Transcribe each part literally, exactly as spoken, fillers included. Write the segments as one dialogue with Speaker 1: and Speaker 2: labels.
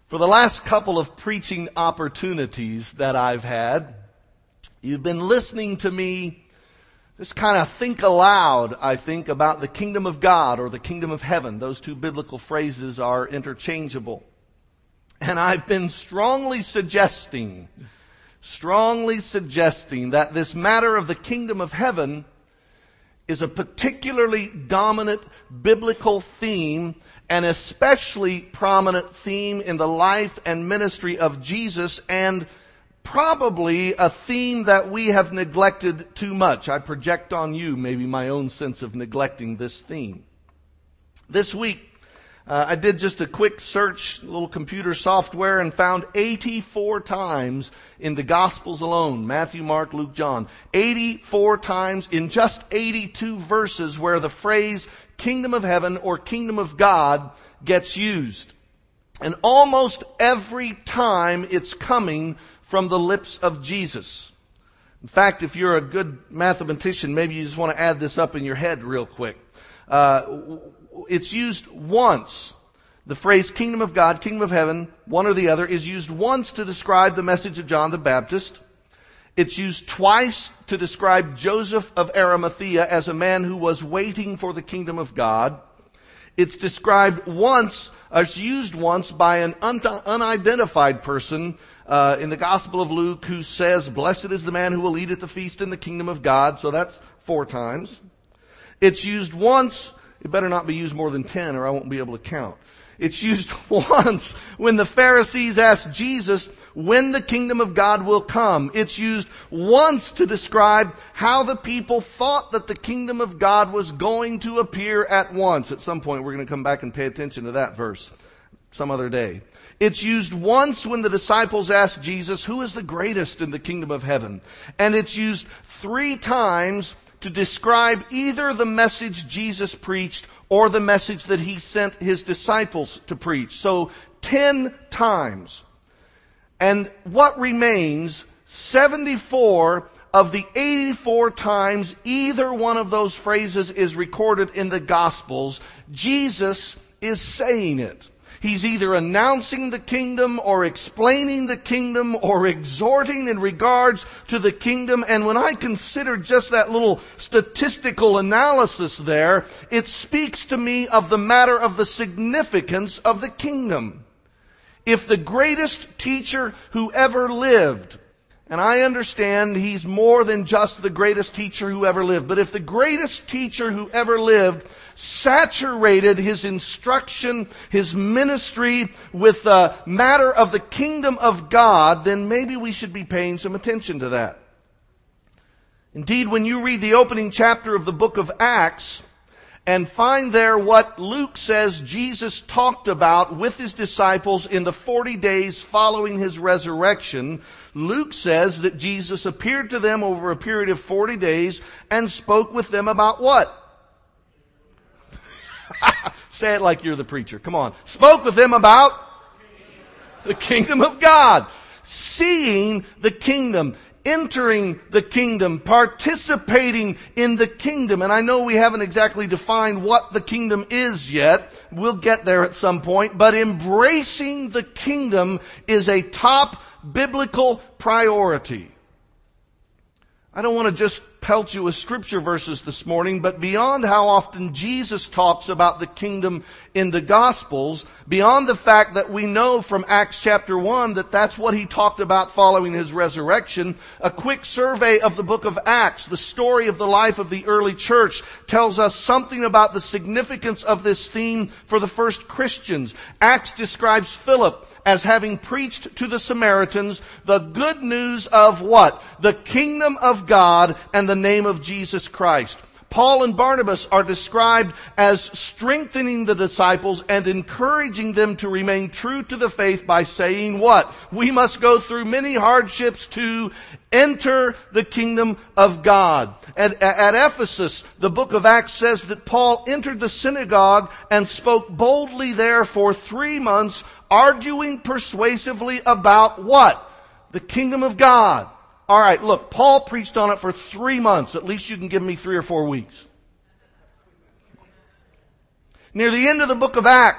Speaker 1: For the last couple of preaching opportunities that I've had, you've been listening to me just kind of think aloud, I think, about the kingdom of God or the kingdom of heaven. Those two biblical phrases are interchangeable. And I've been strongly suggesting, strongly suggesting that this matter of the kingdom of heaven is a particularly dominant biblical theme, an especially prominent theme in the life and ministry of Jesus, and probably a theme that we have neglected too much. I project on you maybe my own sense of neglecting this theme. This week, uh, I did just a quick search, a little computer software, and found eighty-four times in the Gospels alone, Matthew, Mark, Luke, John, eighty-four times in just eighty-two verses where the phrase kingdom of heaven or kingdom of God gets used. And almost every time it's coming from the lips of Jesus. In fact, if you're a good mathematician, maybe you just want to add this up in your head real quick. Uh, it's used once. The phrase kingdom of God, kingdom of heaven, one or the other, is used once to describe the message of John the Baptist. It's used twice to describe Joseph of Arimathea as a man who was waiting for the kingdom of God. It's described once, or it's used once by an un- unidentified person uh, in the Gospel of Luke who says, "Blessed is the man who will eat at the feast in the kingdom of God." So that's four times. It's used once. It better not be used more than ten or I won't be able to count. It's used once when the Pharisees asked Jesus when the kingdom of God will come. It's used once to describe how the people thought that the kingdom of God was going to appear at once. At some point, we're going to come back and pay attention to that verse some other day. It's used once when the disciples asked Jesus, who is the greatest in the kingdom of heaven? And it's used three times to describe either the message Jesus preached or the message that he sent his disciples to preach. So, ten times. And what remains, seventy-four of the eighty-four times either one of those phrases is recorded in the Gospels, Jesus is saying it. He's either announcing the kingdom or explaining the kingdom or exhorting in regards to the kingdom. And when I consider just that little statistical analysis there, it speaks to me of the matter of the significance of the kingdom. If the greatest teacher who ever lived, and I understand he's more than just the greatest teacher who ever lived, but if the greatest teacher who ever lived saturated his instruction, his ministry with the matter of the kingdom of God, then maybe we should be paying some attention to that. Indeed, when you read the opening chapter of the book of Acts and find there what Luke says Jesus talked about with his disciples in the forty days following his resurrection, Luke says that Jesus appeared to them over a period of forty days and spoke with them about what? Say it like you're the preacher. Come on. Spoke with them about the kingdom of God. Seeing the kingdom. Entering the kingdom, participating in the kingdom. And I know we haven't exactly defined what the kingdom is yet. We'll get there at some point. But embracing the kingdom is a top biblical priority. I don't want to just pelt you with scripture verses this morning, but beyond how often Jesus talks about the kingdom in the Gospels, beyond the fact that we know from Acts chapter one that that's what he talked about following his resurrection, a quick survey of the book of Acts, the story of the life of the early church, tells us something about the significance of this theme for the first Christians. Acts describes Philip as having preached to the Samaritans the good news of what? The kingdom of God and the name of Jesus Christ. Paul and Barnabas are described as strengthening the disciples and encouraging them to remain true to the faith by saying what? We must go through many hardships to enter the kingdom of God. At, at Ephesus, the book of Acts says that Paul entered the synagogue and spoke boldly there for three months, arguing persuasively about what? The kingdom of God. All right, look, Paul preached on it for three months. At least you can give me three or four weeks. Near the end of the book of Acts,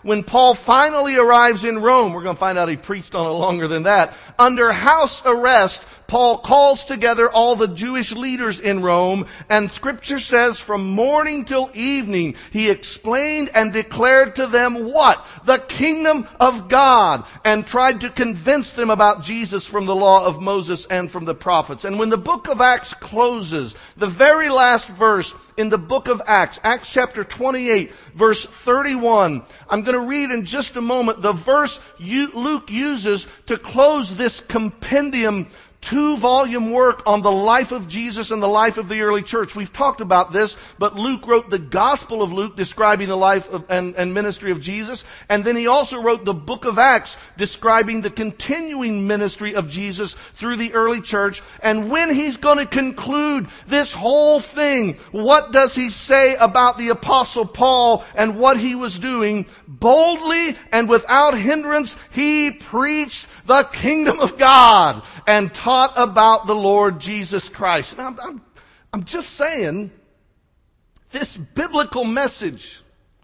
Speaker 1: when Paul finally arrives in Rome, we're going to find out he preached on it longer than that, under house arrest, Paul calls together all the Jewish leaders in Rome, and Scripture says from morning till evening, he explained and declared to them what? The kingdom of God, and tried to convince them about Jesus from the law of Moses and from the prophets. And when the book of Acts closes, the very last verse in the book of Acts, Acts chapter twenty-eight, verse thirty-one, I'm going to read in just a moment the verse Luke uses to close this compendium two-volume work on the life of Jesus and the life of the early church. We've talked about this, but Luke wrote the Gospel of Luke describing the life of, and, and ministry of Jesus. And then he also wrote the book of Acts describing the continuing ministry of Jesus through the early church. And when he's going to conclude this whole thing, what does he say about the Apostle Paul and what he was doing? Boldly and without hindrance, he preached the kingdom of God and taught about the Lord Jesus Christ. Now, I'm, I'm, I'm just saying, this biblical message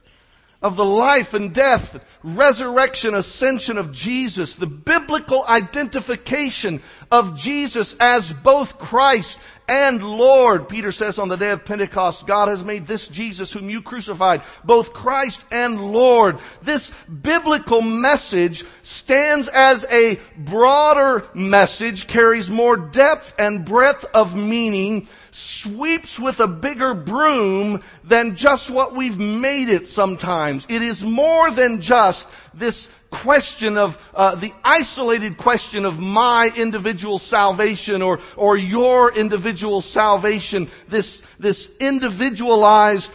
Speaker 1: of the life and death, resurrection, ascension of Jesus, the biblical identification of Jesus as both Christ and Lord. Peter says on the day of Pentecost, God has made this Jesus whom you crucified, both Christ and Lord. This biblical message stands as a broader message, carries more depth and breadth of meaning, sweeps with a bigger broom than just what we've made it sometimes. It is more than just this question of, uh, the isolated question of my individual salvation or, or your individual salvation. This, this individualized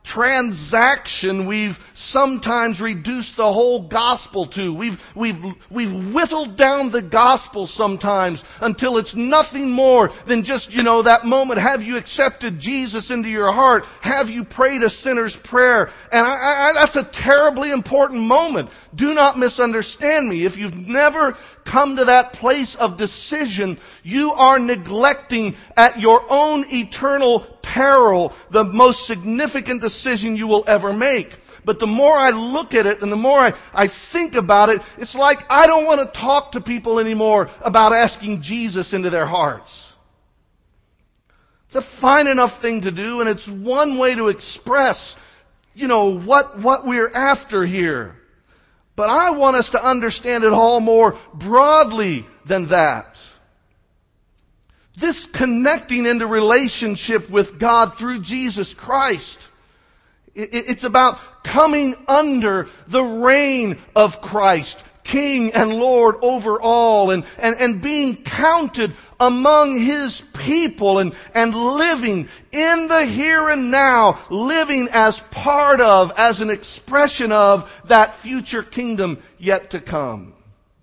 Speaker 1: transaction we've sometimes reduced the whole gospel to. We've, we've, we've whittled down the gospel sometimes until it's nothing more than just, you know, that moment. Have you accepted Jesus into your heart? Have you prayed a sinner's prayer? And I, I, that's a terribly important moment. Do not misunderstand me. If you've never come to that place of decision, you are neglecting at your own eternal peril the most significant decision you will ever make. But the more I look at it and the more I, I think about it, it's like I don't want to talk to people anymore about asking Jesus into their hearts. It's a fine enough thing to do, and it's one way to express, you know, what, what we're after here. But I want us to understand it all more broadly than that. This connecting into relationship with God through Jesus Christ. It's about coming under the reign of Christ, King and Lord over all, and, and, and being counted among His people and, and living in the here and now, living as part of, as an expression of that future kingdom yet to come.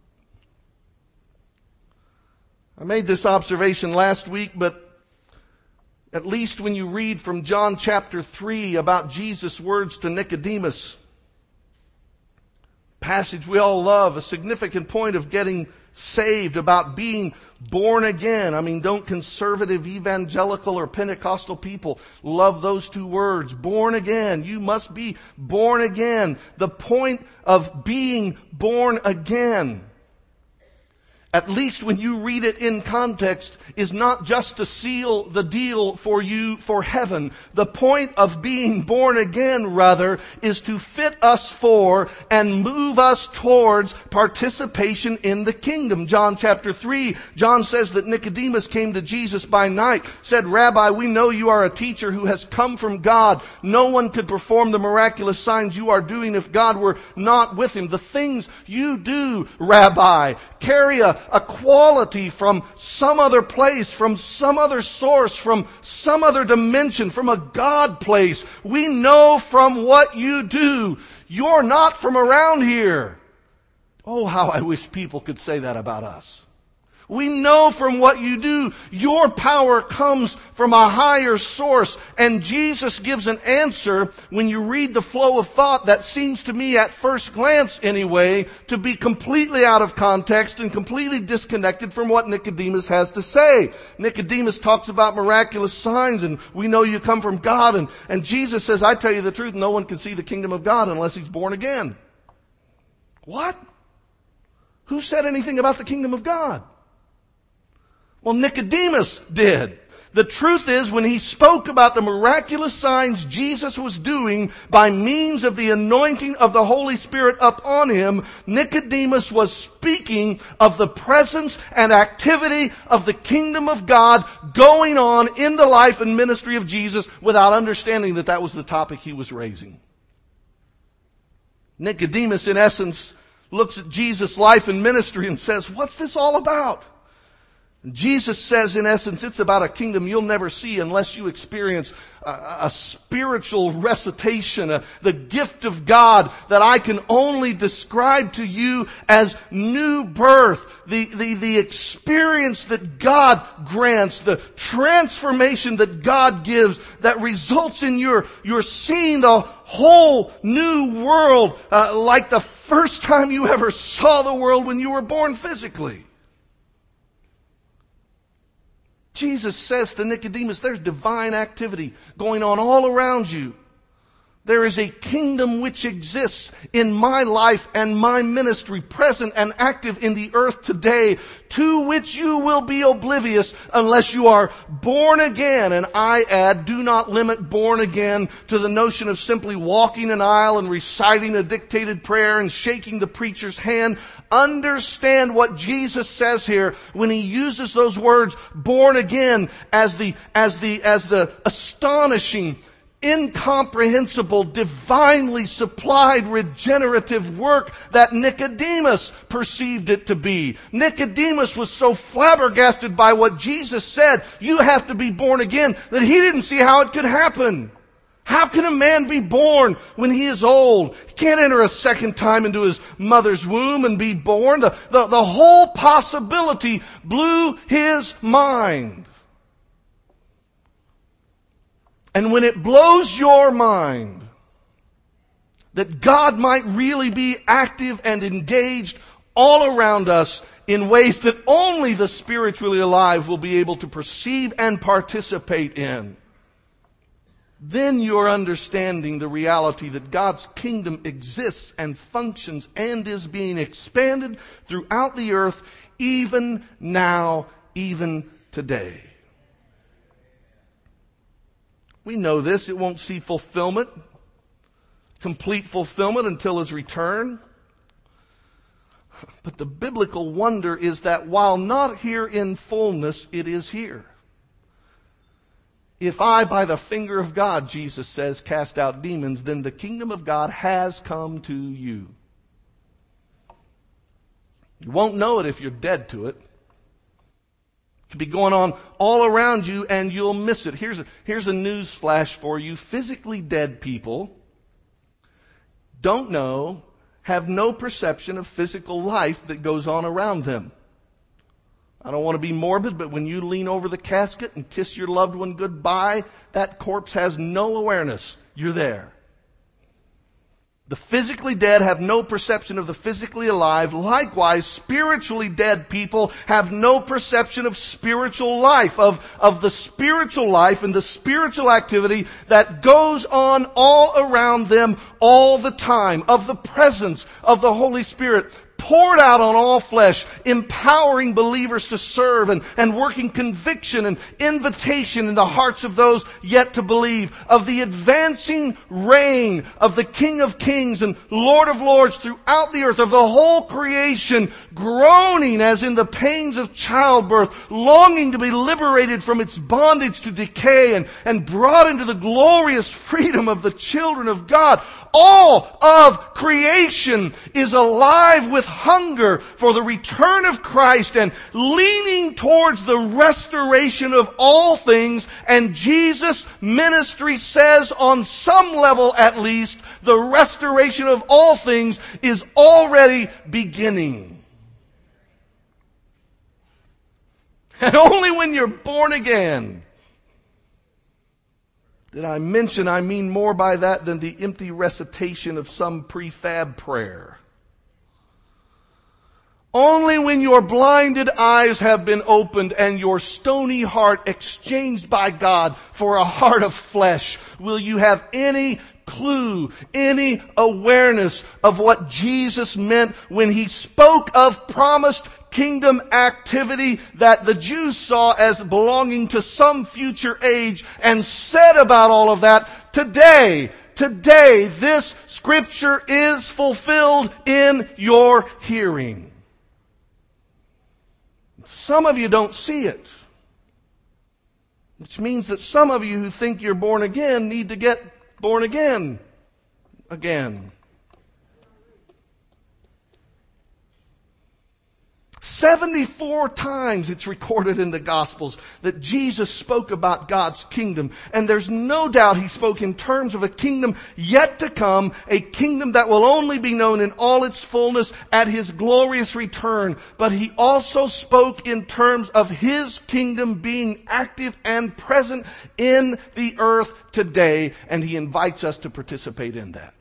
Speaker 1: I made this observation last week, but at least when you read from John chapter three about Jesus' words to Nicodemus, passage we all love, a significant point of getting saved, about being born again. I mean, don't conservative, evangelical, or Pentecostal people love those two words? Born again. You must be born again. The point of being born again, at least when you read it in context, is not just to seal the deal for you for heaven. The point of being born again, rather, is to fit us for and move us towards participation in the kingdom. John chapter three, John says that Nicodemus came to Jesus by night, said, "Rabbi, we know you are a teacher who has come from God. No one could perform the miraculous signs you are doing if God were not with him. The things you do, Rabbi, carry a a quality from some other place, from some other source, from some other dimension, from a God place. We know from what you do, you're not from around here." Oh, how I wish people could say that about us. We know from what you do, your power comes from a higher source. And Jesus gives an answer when you read the flow of thought that seems to me, at first glance anyway, to be completely out of context and completely disconnected from what Nicodemus has to say. Nicodemus talks about miraculous signs, and we know you come from God. And, and Jesus says, "I tell you the truth, no one can see the kingdom of God unless he's born again." What? Who said anything about the kingdom of God? Well, Nicodemus did. The truth is, when he spoke about the miraculous signs Jesus was doing by means of the anointing of the Holy Spirit upon him, Nicodemus was speaking of the presence and activity of the kingdom of God going on in the life and ministry of Jesus without understanding that that was the topic he was raising. Nicodemus, in essence, looks at Jesus' life and ministry and says, what's this all about? Jesus says, in essence, it's about a kingdom you'll never see unless you experience a, a spiritual recitation, a, the gift of God that I can only describe to you as new birth, the, the, the experience that God grants, the transformation that God gives that results in your, your seeing the whole new world uh, like the first time you ever saw the world when you were born physically. Jesus says to Nicodemus, there's divine activity going on all around you. There is a kingdom which exists in my life and my ministry, present and active in the earth today, to which you will be oblivious unless you are born again. And I add, do not limit born again to the notion of simply walking an aisle and reciting a dictated prayer and shaking the preacher's hand. Understand what Jesus says here when he uses those words, born again, as the, as the, as the astonishing, incomprehensible, divinely supplied regenerative work that Nicodemus perceived it to be. Nicodemus was so flabbergasted by what Jesus said, you have to be born again, that he didn't see how it could happen. How can a man be born when he is old? He can't enter a second time into his mother's womb and be born. The, the, the whole possibility blew his mind. And when it blows your mind that God might really be active and engaged all around us in ways that only the spiritually alive will be able to perceive and participate in, then you're understanding the reality that God's kingdom exists and functions and is being expanded throughout the earth, even now, even today. We know this. It won't see fulfillment, complete fulfillment until his return. But the biblical wonder is that while not here in fullness, it is here. If I, by the finger of God, Jesus says, cast out demons, then the kingdom of God has come to you. You won't know it if you're dead to it. It could be going on all around you and you'll miss it. Here's a, here's a news flash for you. Physically dead people don't know, have no perception of physical life that goes on around them. I don't want to be morbid, but when you lean over the casket and kiss your loved one goodbye, that corpse has no awareness. You're there. The physically dead have no perception of the physically alive. Likewise, spiritually dead people have no perception of spiritual life, of, of the spiritual life and the spiritual activity that goes on all around them all the time, of the presence of the Holy Spirit poured out on all flesh, empowering believers to serve and, and working conviction and invitation in the hearts of those yet to believe, of the advancing reign of the King of Kings and Lord of Lords throughout the earth, of the whole creation groaning as in the pains of childbirth, longing to be liberated from its bondage to decay and, and brought into the glorious freedom of the children of God. All of creation is alive with hunger for the return of Christ and leaning towards the restoration of all things. And Jesus' ministry says, on some level at least, the restoration of all things is already beginning. And only when you're born again. Did I mention I mean more by that than the empty recitation of some prefab prayer? Only when your blinded eyes have been opened and your stony heart exchanged by God for a heart of flesh will you have any clue, any awareness of what Jesus meant when he spoke of promised kingdom activity that the Jews saw as belonging to some future age, and said about all of that, today, today, this scripture is fulfilled in your hearing. Some of you don't see it, which means that some of you who think you're born again need to get born again again. seventy-four times it's recorded in the Gospels that Jesus spoke about God's kingdom. And there's no doubt he spoke in terms of a kingdom yet to come, a kingdom that will only be known in all its fullness at his glorious return. But he also spoke in terms of his kingdom being active and present in the earth today. And he invites us to participate in that.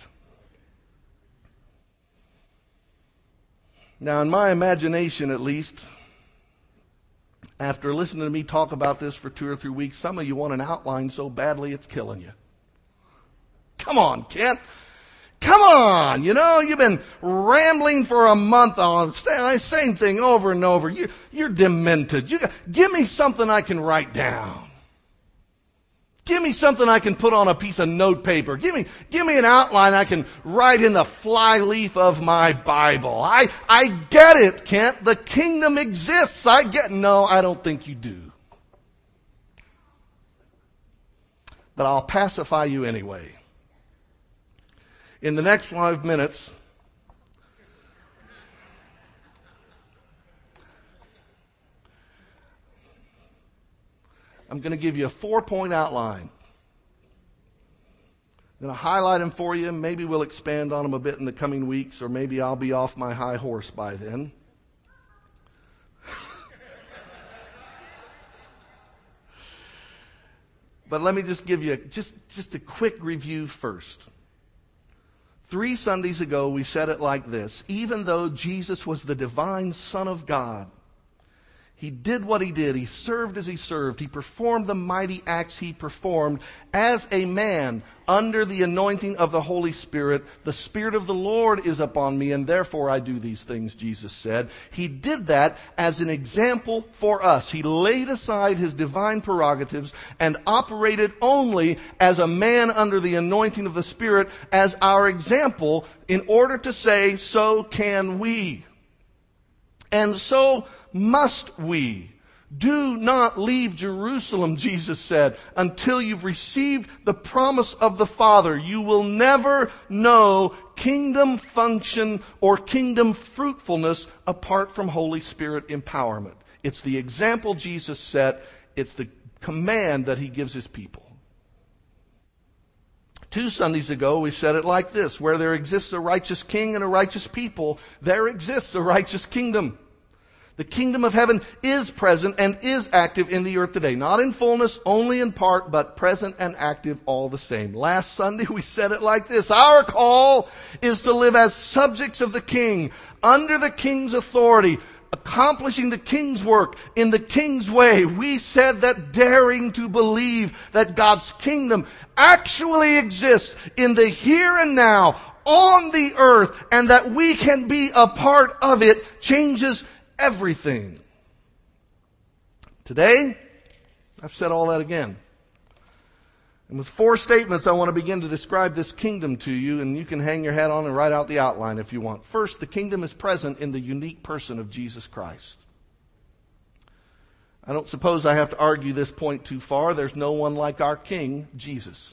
Speaker 1: Now, in my imagination at least, after listening to me talk about this for two or three weeks, some of you want an outline so badly it's killing you. Come on, Kent. Come on. You know, you've been rambling for a month on the same thing over and over. You, you're demented. You, give me something I can write down. Give me something I can put on a piece of note paper. Give me, give me an outline I can write in the flyleaf of my Bible. I, I get it, Kent. The kingdom exists. I get, no, I don't think you do. But I'll pacify you anyway. In the next five minutes, I'm going to give you a four-point outline. I'm going to highlight them for you. Maybe we'll expand on them a bit in the coming weeks, or maybe I'll be off my high horse by then. But let me just give you just, just a quick review first. Three Sundays ago, we said it like this. Even though Jesus was the divine Son of God, he did what he did. He served as he served. He performed the mighty acts he performed as a man under the anointing of the Holy Spirit. The Spirit of the Lord is upon me, and therefore I do these things, Jesus said. He did that as an example for us. He laid aside his divine prerogatives and operated only as a man under the anointing of the Spirit as our example in order to say, so can we. And so must we. Do not leave Jerusalem, Jesus said, until you've received the promise of the Father. You will never know kingdom function or kingdom fruitfulness apart from Holy Spirit empowerment. It's the example Jesus set. It's the command that he gives his people. Two Sundays ago, we said it like this. Where there exists a righteous king and a righteous people, there exists a righteous kingdom. The kingdom of heaven is present and is active in the earth today. Not in fullness, only in part, but present and active all the same. Last Sunday we said it like this. Our call is to live as subjects of the king, under the king's authority, accomplishing the king's work in the king's way. We said that daring to believe that God's kingdom actually exists in the here and now on the earth, and that we can be a part of it changes everything. Today, I've said all that again. And with four statements, I want to begin to describe this kingdom to you, and you can hang your hat on and write out the outline if you want. First, the kingdom is present in the unique person of Jesus Christ. I don't suppose I have to argue this point too far. There's no one like our King, Jesus.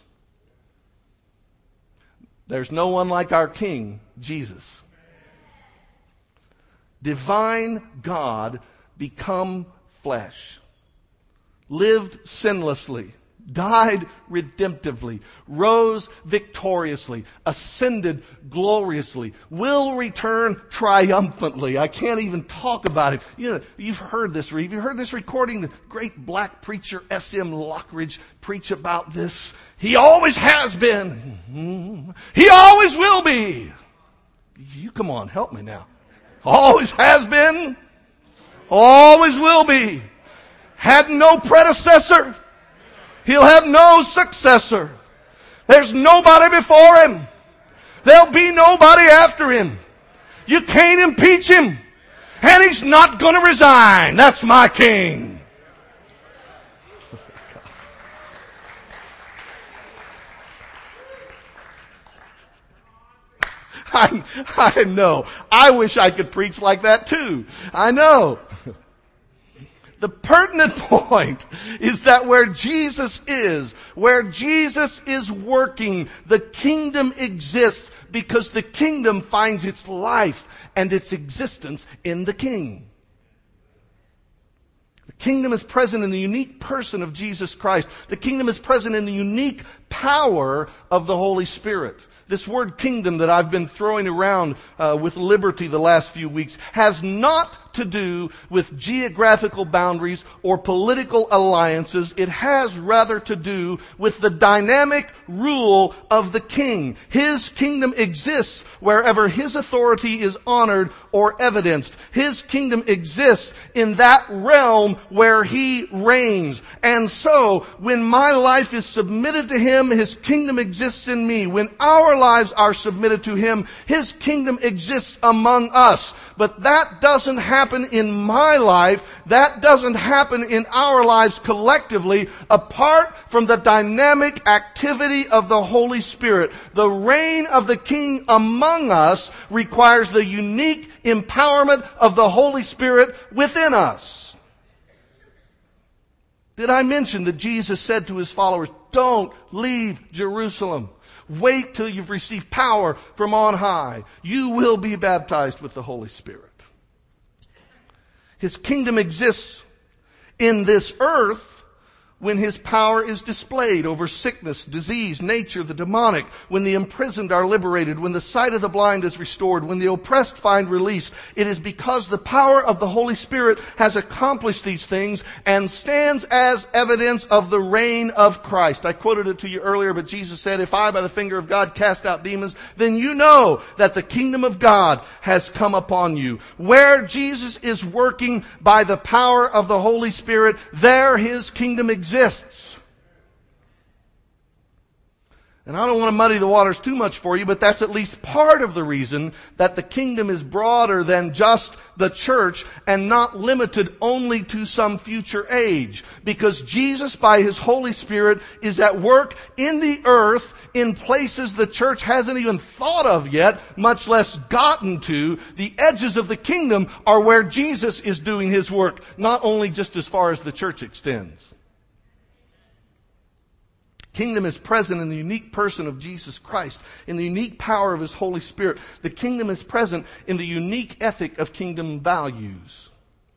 Speaker 1: There's no one like our King, Jesus. Divine God become flesh, lived sinlessly, died redemptively, rose victoriously, ascended gloriously, will return triumphantly. I can't even talk about it. You know, you've heard this. Have you heard this recording? The great black preacher S M Lockridge preach about this. He always has been. He always will be. You come on, help me now. Always has been, always will be. Had no predecessor, he'll have no successor. There's nobody before Him. There'll be nobody after Him. You can't impeach Him. And He's not going to resign. That's my King. I, I know. I wish I could preach like that too. I know. The pertinent point is that where Jesus is, where Jesus is working, the kingdom exists because the kingdom finds its life and its existence in the King. The kingdom is present in the unique person of Jesus Christ. The kingdom is present in the unique power of the Holy Spirit. This word kingdom that I've been throwing around uh, with liberty the last few weeks has not to do with geographical boundaries or political alliances. It has rather to do with the dynamic rule of the King. His kingdom exists wherever His authority is honored or evidenced. His kingdom exists in that realm where He reigns. And so, when my life is submitted to Him, His kingdom exists in me. When our lives are submitted to Him, His kingdom exists among us. But that doesn't happen in my life. That doesn't happen in our lives collectively apart from the dynamic activity of the Holy Spirit. The reign of the King among us requires the unique empowerment of the Holy Spirit within us. Did I mention that Jesus said to His followers, don't leave Jerusalem. Wait till you've received power from on high. You will be baptized with the Holy Spirit. His kingdom exists in this earth when His power is displayed over sickness, disease, nature, the demonic, when the imprisoned are liberated, when the sight of the blind is restored, when the oppressed find release. It is because the power of the Holy Spirit has accomplished these things and stands as evidence of the reign of Christ. I quoted it to you earlier, but Jesus said, if I by the finger of God cast out demons, then you know that the kingdom of God has come upon you. Where Jesus is working by the power of the Holy Spirit, there His kingdom exists. exists. And I don't want to muddy the waters too much for you, but that's at least part of the reason that the kingdom is broader than just the church and not limited only to some future age. Because Jesus, by His Holy Spirit, is at work in the earth in places the church hasn't even thought of yet, much less gotten to. The edges of the kingdom are where Jesus is doing His work, not only just as far as the church extends. Kingdom is present in the unique person of Jesus Christ, in the unique power of His Holy Spirit. The kingdom is present in the unique ethic of kingdom values.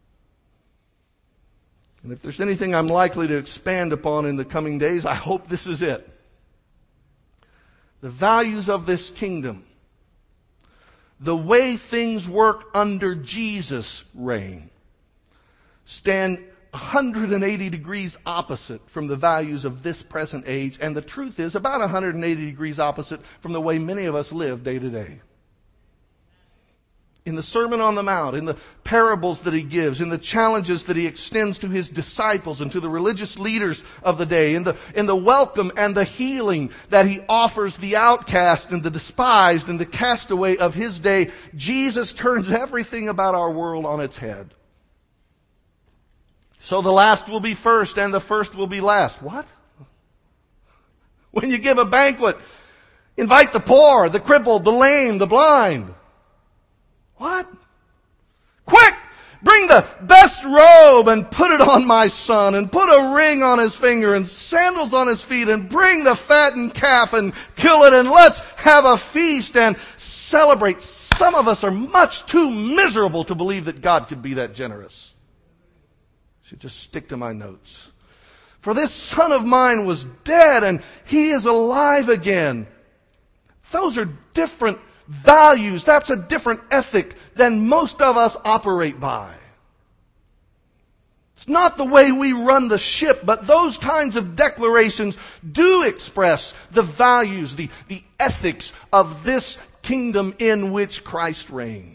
Speaker 1: And if there's anything I'm likely to expand upon in the coming days, I hope this is it. The values of this kingdom, the way things work under Jesus' reign, stand one hundred eighty degrees opposite from the values of this present age, and the truth is about one hundred eighty degrees opposite from the way many of us live day to day. In the Sermon on the Mount, in the parables that He gives, in the challenges that He extends to His disciples and to the religious leaders of the day, in the, in the welcome and the healing that He offers the outcast and the despised and the castaway of His day, Jesus turns everything about our world on its head. So the last will be first and the first will be last. What? When you give a banquet, invite the poor, the crippled, the lame, the blind. What? Quick! Bring the best robe and put it on my son, and put a ring on his finger and sandals on his feet, and bring the fattened calf and kill it, and let's have a feast and celebrate. Some of us are much too miserable to believe that God could be that generous. Should just stick to my notes. For this son of mine was dead and he is alive again. Those are different values. That's a different ethic than most of us operate by. It's not the way we run the ship, but those kinds of declarations do express the values, the, the ethics of this kingdom in which Christ reigns.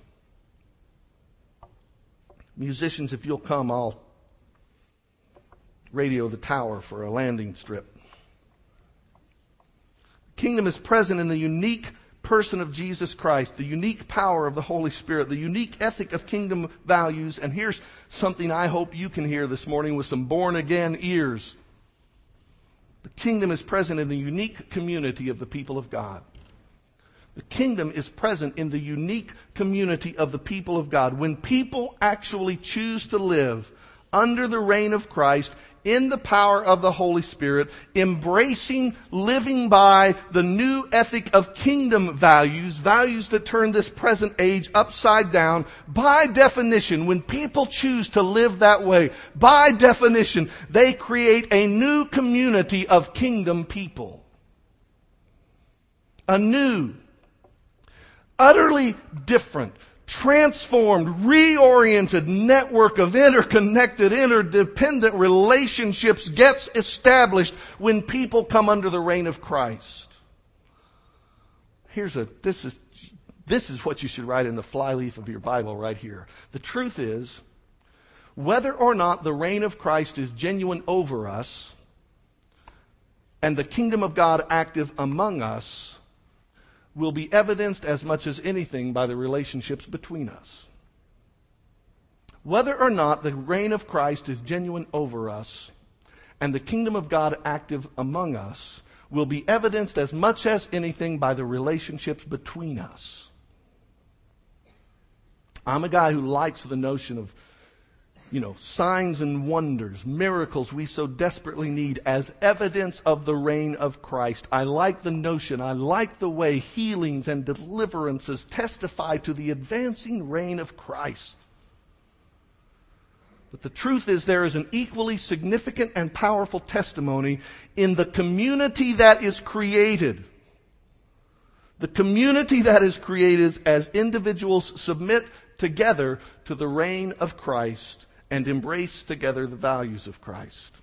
Speaker 1: Musicians, if you'll come, I'll radio the tower for a landing strip. kingdom is present in the unique person of Jesus Christ, the unique power of the Holy Spirit, the unique ethic of kingdom values. And here's something I hope you can hear this morning with some born-again ears. The kingdom is present in the unique community of the people of God. The kingdom is present in the unique community of the people of God. When people actually choose to live under the reign of Christ, in the power of the Holy Spirit, embracing, living by the new ethic of kingdom values, values that turn this present age upside down, by definition, when people choose to live that way, by definition, they create a new community of kingdom people. A new, utterly different, transformed, reoriented network of interconnected, interdependent relationships gets established when people come under the reign of Christ. Here's a, this is, this is what you should write in the flyleaf of your Bible right here. The truth is, whether or not the reign of Christ is genuine over us and the kingdom of God active among us will be evidenced as much as anything by the relationships between us. Whether or not the reign of Christ is genuine over us and the kingdom of God active among us will be evidenced as much as anything by the relationships between us. I'm a guy who likes the notion of, you know, signs and wonders, miracles we so desperately need as evidence of the reign of Christ. I like the notion, I like the way healings and deliverances testify to the advancing reign of Christ. But the truth is there is an equally significant and powerful testimony in the community that is created. The community that is created as individuals submit together to the reign of Christ and embrace together the values of Christ.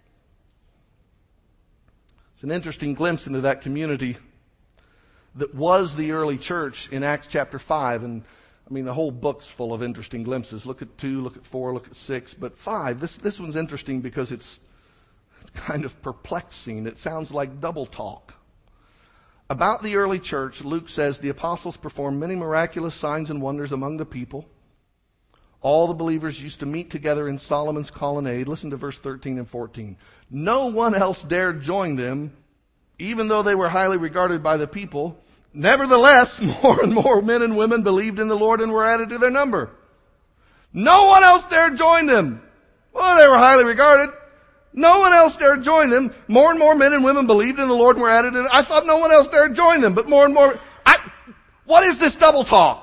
Speaker 1: It's an interesting glimpse into that community that was the early church in Acts chapter five. And I mean, the whole book's full of interesting glimpses. Look at two, look at four, look at six. But five, this, this one's interesting because it's, it's kind of perplexing. It sounds like double talk. About the early church, Luke says, the apostles performed many miraculous signs and wonders among the people. All the believers used to meet together in Solomon's colonnade. Listen to verse thirteen and fourteen. No one else dared join them, even though they were highly regarded by the people. Nevertheless, more and more men and women believed in the Lord and were added to their number. No one else dared join them. Well, they were highly regarded. No one else dared join them. More and more men and women believed in the Lord and were added to them. I thought no one else dared join them, but more and more. I, what is this double talk?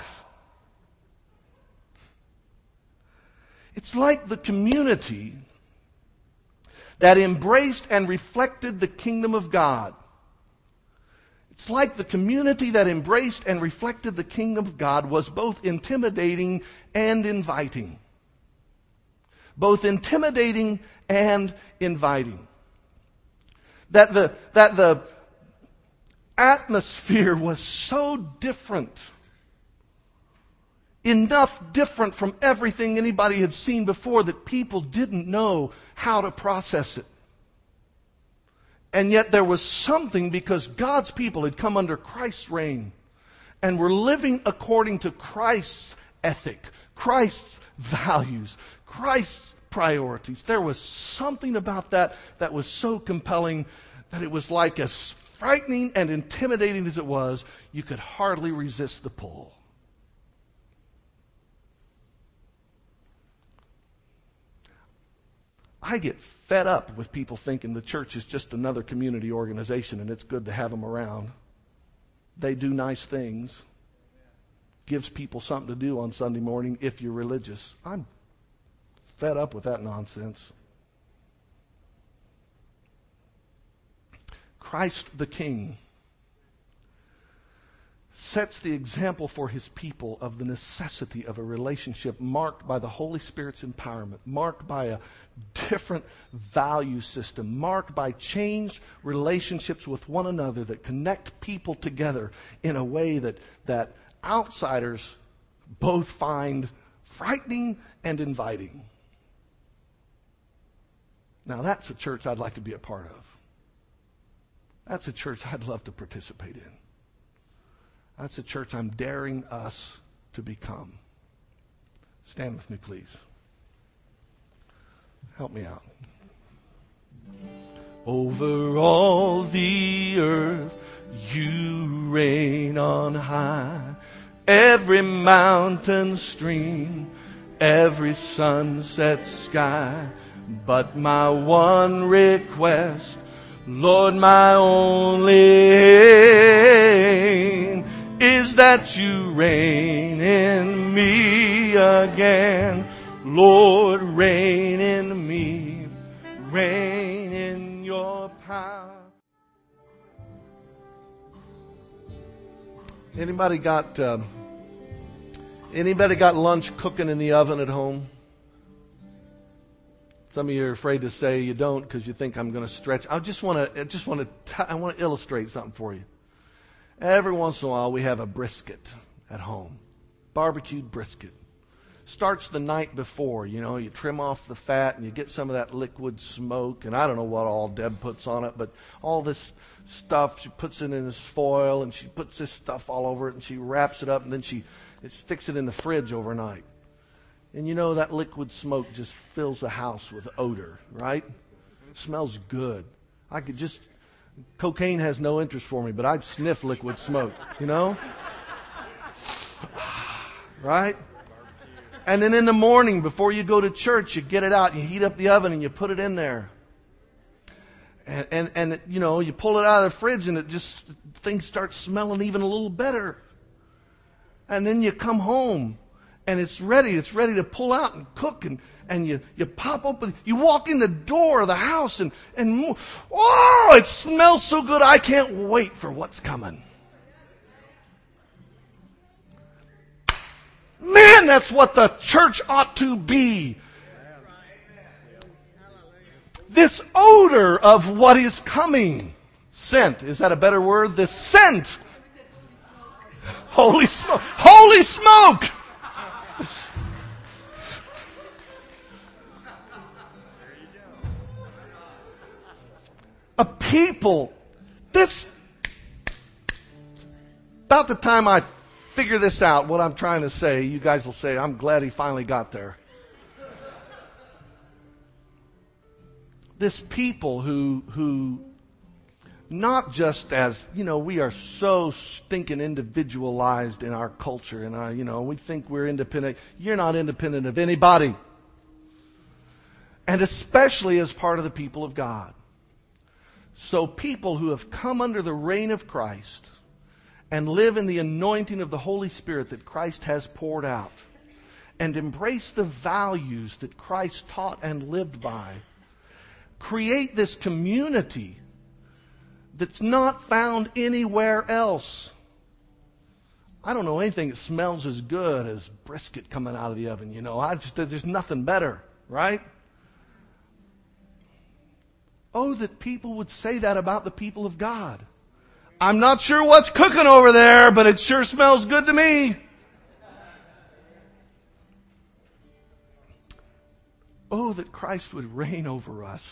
Speaker 1: It's like the community that embraced and reflected the kingdom of God. It's like the community that embraced and reflected the kingdom of God was both intimidating and inviting. Both intimidating and inviting. That the, that the atmosphere was so different. Enough different from everything anybody had seen before that people didn't know how to process it. And yet there was something because God's people had come under Christ's reign and were living according to Christ's ethic, Christ's values, Christ's priorities. There was something about that that was so compelling that it was like as frightening and intimidating as it was, you could hardly resist the pull. I get fed up with people thinking the church is just another community organization and it's good to have them around. They do nice things. Gives people something to do on Sunday morning if you're religious. I'm fed up with that nonsense. Christ the King sets the example for his people of the necessity of a relationship marked by the Holy Spirit's empowerment, marked by a different value system, marked by changed relationships with one another that connect people together in a way that, that outsiders both find frightening and inviting. Now that's a church I'd like to be a part of. That's a church I'd love to participate in. That's a church I'm daring us to become. Stand with me, please. Help me out. Over all the earth you reign on high. Every mountain stream, every sunset sky. But my one request, Lord, my only aim, is that you reign in me again. Lord, reign in me, reign in your power. Anybody got uh, anybody got lunch cooking in the oven at home? Some of you are afraid to say you don't because you think I'm going to stretch. I just want to I just want to I want to illustrate something for you. Every once in a while we have a brisket at home. Barbecued brisket. Starts the night before, you know, you trim off the fat and you get some of that liquid smoke, and I don't know what all Deb puts on it, but all this stuff, she puts it in this foil and she puts this stuff all over it and she wraps it up and then she it sticks it in the fridge overnight. And you know that liquid smoke just fills the house with odor, right? It smells good. I could just, cocaine has no interest for me, but I'd sniff liquid smoke, you know? Right? And then in the morning, before you go to church, you get it out, you heat up the oven and you put it in there. And, and, and you know, you pull it out of the fridge and it just, things start smelling even a little better. And then you come home and it's ready, it's ready to pull out and cook, and, and you, you pop open, you walk in the door of the house and, and, oh, it smells so good, I can't wait for what's coming. Man, that's what the church ought to be. This odor of what is coming. Scent. Is that a better word? This scent. Holy smoke. Holy smoke! A people. This. About the time I figure this out, what I'm trying to say, you guys will say, I'm glad he finally got there. This people who, who, not just as, you know, we are so stinking individualized in our culture and our, you know, we think we're independent. You're not independent of anybody. And especially as part of the people of God. So people who have come under the reign of Christ and live in the anointing of the Holy Spirit that Christ has poured out, and embrace the values that Christ taught and lived by, create this community that's not found anywhere else. I don't know anything that smells as good as brisket coming out of the oven, you know. I just, there's nothing better, right? Oh, that people would say that about the people of God. I'm not sure what's cooking over there, but it sure smells good to me. Oh, that Christ would reign over us.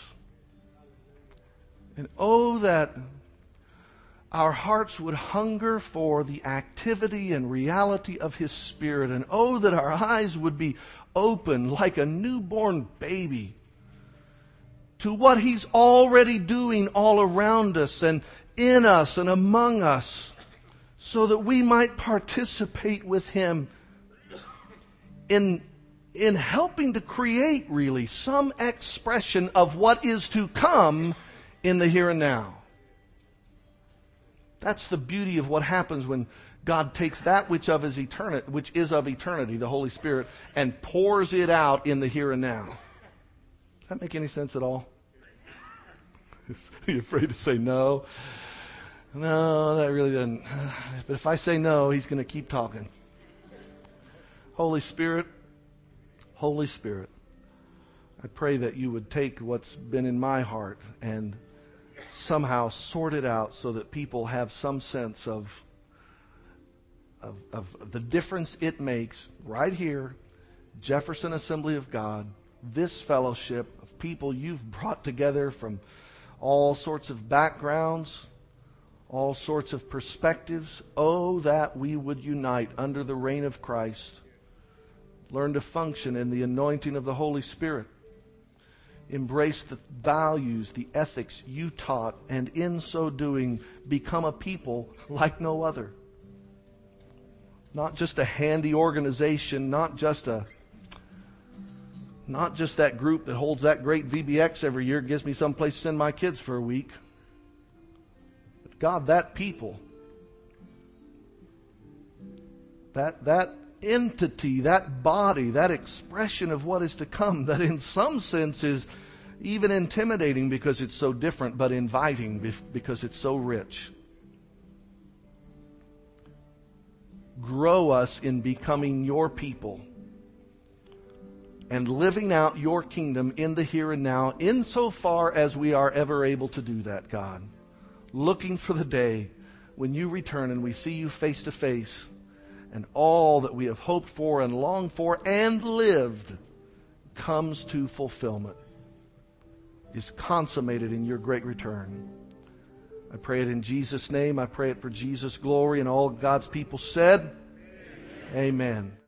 Speaker 1: And oh, that our hearts would hunger for the activity and reality of His Spirit. And oh, that our eyes would be open like a newborn baby to what He's already doing all around us and in us and among us, so that we might participate with Him in, in helping to create really some expression of what is to come in the here and now. That's the beauty of what happens when God takes that which of his eternity, which is of eternity, the Holy Spirit, and pours it out in the here and now. Does that make any sense at all? Are you afraid to say no? No, that really doesn't. But if I say no, He's going to keep talking. Holy Spirit, Holy Spirit, I pray that you would take what's been in my heart and somehow sort it out so that people have some sense of, of, of the difference it makes right here, Jefferson Assembly of God, this fellowship of people you've brought together from all sorts of backgrounds, all sorts of perspectives. Oh, that we would unite under the reign of Christ. Learn to function in the anointing of the Holy Spirit. Embrace the values, the ethics you taught, and in so doing, become a people like no other. Not just a handy organization, not just a, not just that group that holds that great V B X every year, gives me some place to send my kids for a week. But God, that people, that that entity, that body, that expression of what is to come, that in some sense is even intimidating because it's so different, but inviting because it's so rich. Grow us in becoming your people and living out your kingdom in the here and now, insofar as we are ever able to do that, God. Looking for the day when you return and we see you face to face, and all that we have hoped for and longed for and lived comes to fulfillment, is consummated in your great return. I pray it in Jesus' name. I pray it for Jesus' glory, and all God's people said, Amen. Amen.